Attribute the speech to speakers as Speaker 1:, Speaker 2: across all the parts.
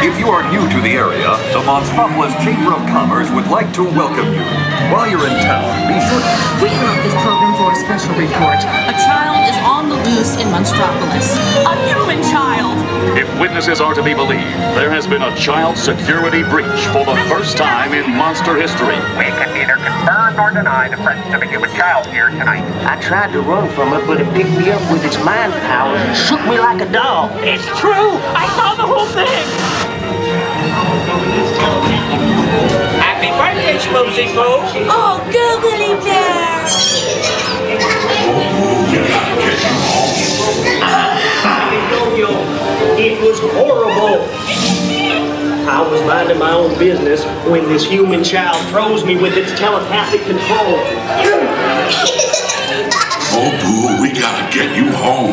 Speaker 1: If you are new to the area, the Monstropolis Chamber of Commerce would like to welcome you. While you're in town, be sure to...
Speaker 2: We interrupt this program for a special report. A child is on the loose in Monstropolis. A human child!
Speaker 3: If witnesses are to be believed, there has been a child security breach for the first time in monster history.
Speaker 4: We can neither confirm nor deny the presence of a human child here tonight.
Speaker 5: I tried to run from it, but it picked me up with its mind powers and shook me like a dog.
Speaker 4: It's true! I saw the whole thing! Happy birthday, Schmoozy Boo!
Speaker 6: Oh, googly bear!
Speaker 5: It was horrible. I was minding my own business when this human child froze me with its telepathic control.
Speaker 7: Oh, Boo, we gotta get you home.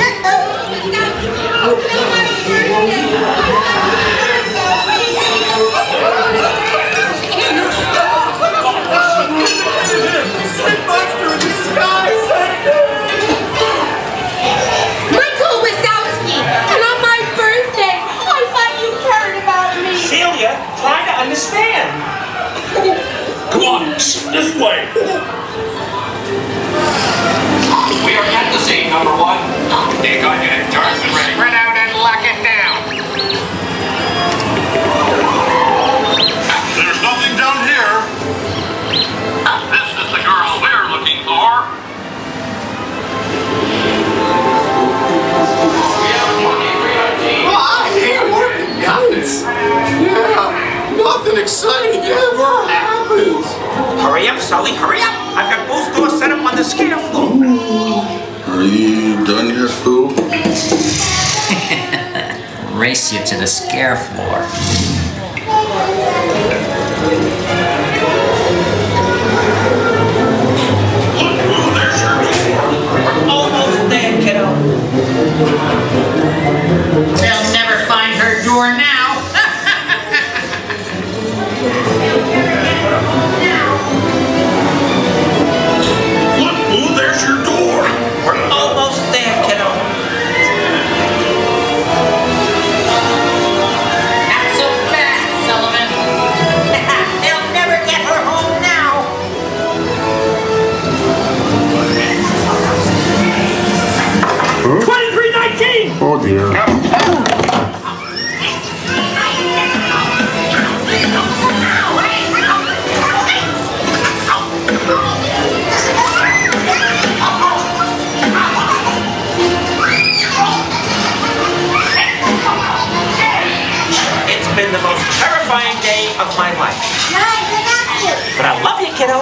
Speaker 6: Michael Wazowski! And on my birthday, I thought you cared about me!
Speaker 4: Celia, try to understand.
Speaker 7: Come on, this way.
Speaker 8: We are at the scene, number one. They got you in charge and ready. Spread out and lock it down.
Speaker 7: There's nothing down here. This is the girl we're looking for.
Speaker 9: Nice. Yeah, nothing exciting ever happens.
Speaker 4: Hurry up, Sully, hurry up. I've got both doors set up on the scare floor.
Speaker 7: Are you done yet, Boo?
Speaker 10: Race you to the scare floor.
Speaker 4: We're almost there, kiddo.
Speaker 8: They'll never find her door now.
Speaker 7: Look, Boo, there's your door.
Speaker 4: We're almost there, kiddo.
Speaker 8: Not so fast, Sullivan.
Speaker 4: They'll never get her home now. 2319!
Speaker 9: Oh dear.
Speaker 4: It's been the most terrifying day of my life. But I love you, kiddo.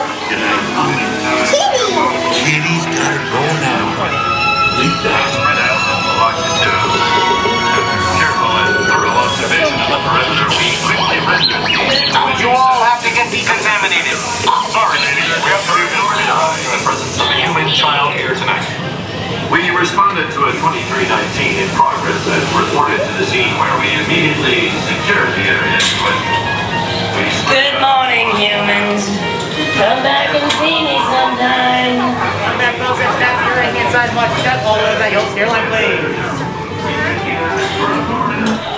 Speaker 7: Kitty's gotta go now.
Speaker 8: Spread out and lock the door. Careful and thorough observation of the perimeter will be quickly rendered. You all have to get decontaminated. Sorry, ladies, we have to deny the presence of a human child here tonight. We responded to a 2319 in progress and reported to the scene where we immediately secured the area in question.
Speaker 6: Good morning, humans. Come back and see me sometime.
Speaker 4: Come back, folks, and snap your right hand side, watch that all over that, you'll steer line, please.